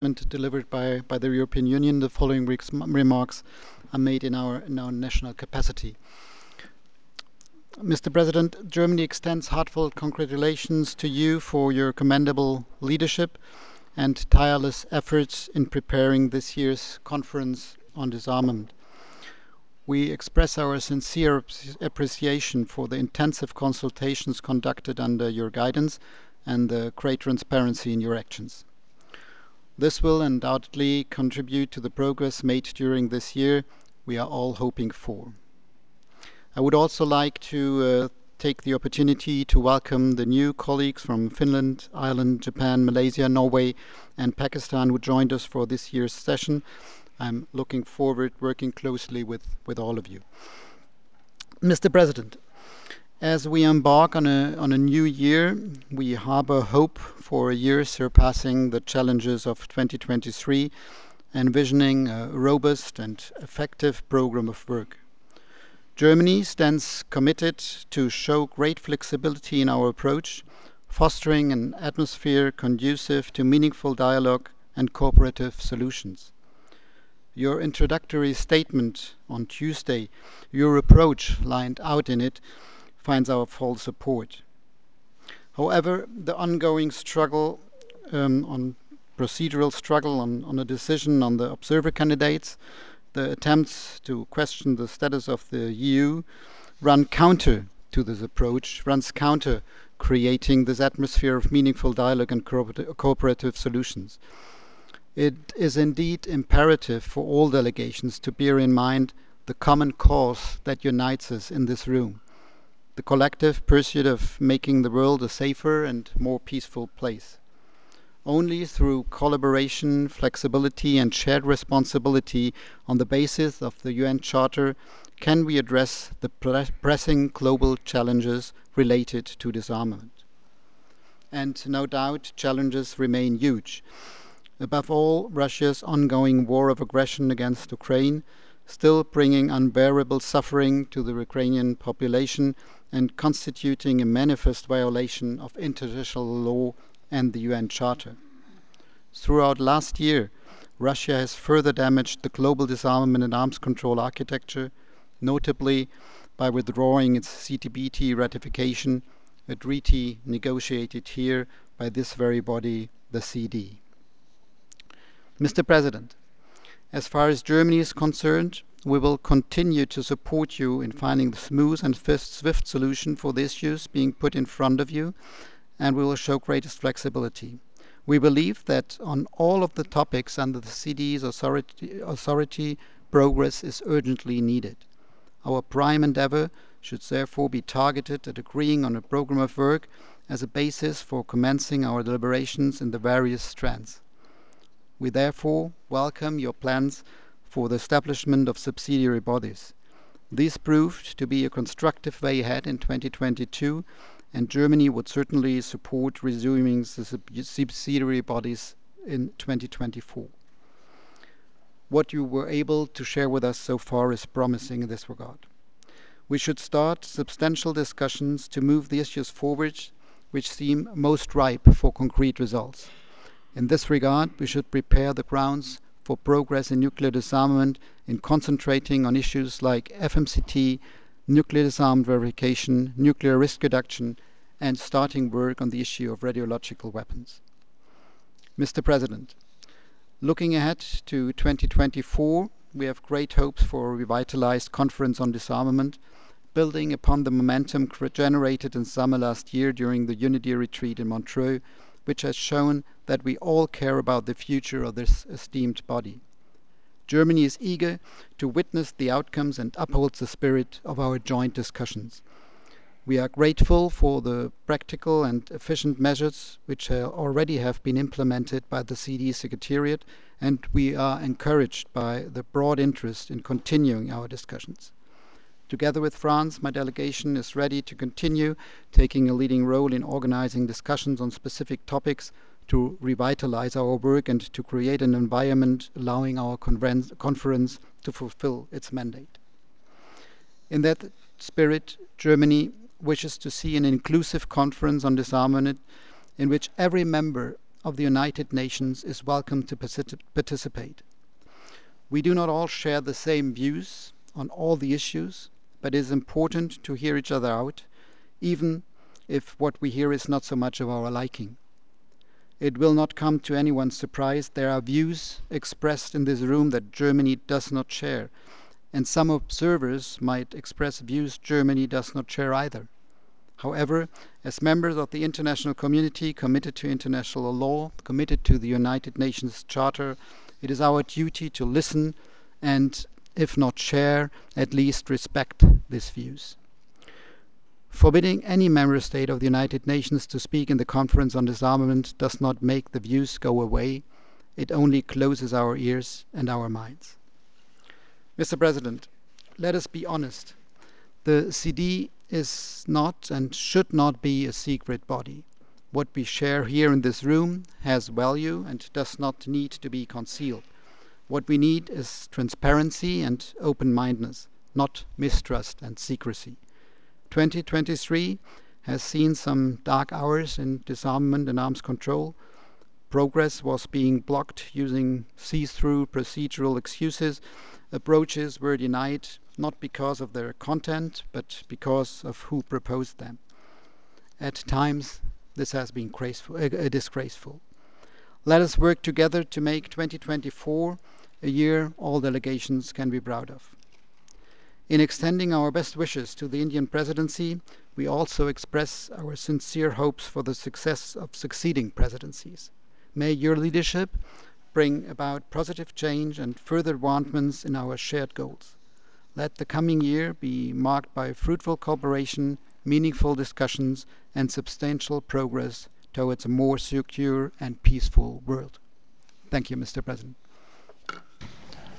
statement delivered by the European Union. The following remarks are made in our national capacity. Mr. President, Germany extends heartfelt congratulations to you for your commendable leadership and tireless efforts in preparing this year's conference on disarmament. We express our sincere appreciation for the intensive consultations conducted under your guidance and the great transparency in your actions. This will undoubtedly contribute to the progress made during this year we are all hoping for. I would also like to take the opportunity to welcome the new colleagues from Finland, Ireland, Japan, Malaysia, Norway, and Pakistan who joined us for this year's session. I'm looking forward working closely with all of you. Mr. President, as we embark on a new year, we harbor hope for a year surpassing the challenges of 2023, envisioning a robust and effective program of work. Germany stands committed to show great flexibility in our approach, fostering an atmosphere conducive to meaningful dialogue and cooperative solutions. Your introductory statement on Tuesday, your approach lined out in it, finds our full support. However, the ongoing struggle on procedural struggle on a decision on the observer candidates, the attempts to question the status of the EU run counter to this approach, runs counter creating this atmosphere of meaningful dialogue and cooperative solutions. It is indeed imperative for all delegations to bear in mind the common cause that unites us in this room, the collective pursuit of making the world a safer and more peaceful place. Only through collaboration, flexibility, and shared responsibility on the basis of the UN Charter can we address the pressing global challenges related to disarmament. And no doubt, challenges remain huge. Above all, Russia's ongoing war of aggression against Ukraine, still bringing unbearable suffering to the Ukrainian population and constituting a manifest violation of international law and the UN Charter. Throughout last year, Russia has further damaged the global disarmament and arms control architecture, notably by withdrawing its CTBT ratification, a treaty negotiated here by this very body, the CD. Mr. President, as far as Germany is concerned, we will continue to support you in finding the smooth and swift solution for the issues being put in front of you, and we will show greatest flexibility. We believe that on all of the topics under the CD's authority, progress is urgently needed. Our prime endeavor should therefore be targeted at agreeing on a program of work as a basis for commencing our deliberations in the various strands. We therefore welcome your plans for the establishment of subsidiary bodies. These proved to be a constructive way ahead in 2022, and Germany would certainly support resuming the subsidiary bodies in 2024. What you were able to share with us so far is promising in this regard. We should start substantial discussions to move the issues forward which seem most ripe for concrete results. In this regard, we should prepare the grounds for progress in nuclear disarmament in concentrating on issues like FMCT, nuclear disarmament verification, nuclear risk reduction, and starting work on the issue of radiological weapons. Mr. President, looking ahead to 2024, we have great hopes for a revitalized conference on disarmament, building upon the momentum generated in summer last year during the Unity Retreat in Montreux, which has shown that we all care about the future of this esteemed body. Germany is eager to witness the outcomes and upholds the spirit of our joint discussions. We are grateful for the practical and efficient measures which already have been implemented by the CD Secretariat, and we are encouraged by the broad interest in continuing our discussions. Together with France, my delegation is ready to continue taking a leading role in organizing discussions on specific topics to revitalize our work and to create an environment allowing our conference to fulfill its mandate. In that spirit, Germany wishes to see an inclusive conference on disarmament in which every member of the United Nations is welcome to participate. We do not all share the same views on all the issues, but it is important to hear each other out, even if what we hear is not so much of our liking. It will not come to anyone's surprise there are views expressed in this room that Germany does not share, and some observers might express views Germany does not share either. However, as members of the international community committed to international law, committed to the United Nations Charter, it is our duty to listen and, if not share, at least respect these views. Forbidding any member state of the United Nations to speak in the Conference on Disarmament does not make the views go away, it only closes our ears and our minds. Mr. President, let us be honest. The CD is not and should not be a secret body. What we share here in this room has value and does not need to be concealed. What we need is transparency and open-mindedness, not mistrust and secrecy. 2023 has seen some dark hours in disarmament and arms control. Progress was being blocked using see-through procedural excuses. Approaches were denied not because of their content, but because of who proposed them. At times, this has been disgraceful. Let us work together to make 2024 a year all delegations can be proud of. In extending our best wishes to the Indian Presidency, we also express our sincere hopes for the success of succeeding presidencies. May your leadership bring about positive change and further advancements in our shared goals. Let the coming year be marked by fruitful cooperation, meaningful discussions, and substantial progress towards a more secure and peaceful world. Thank you, Mr. President.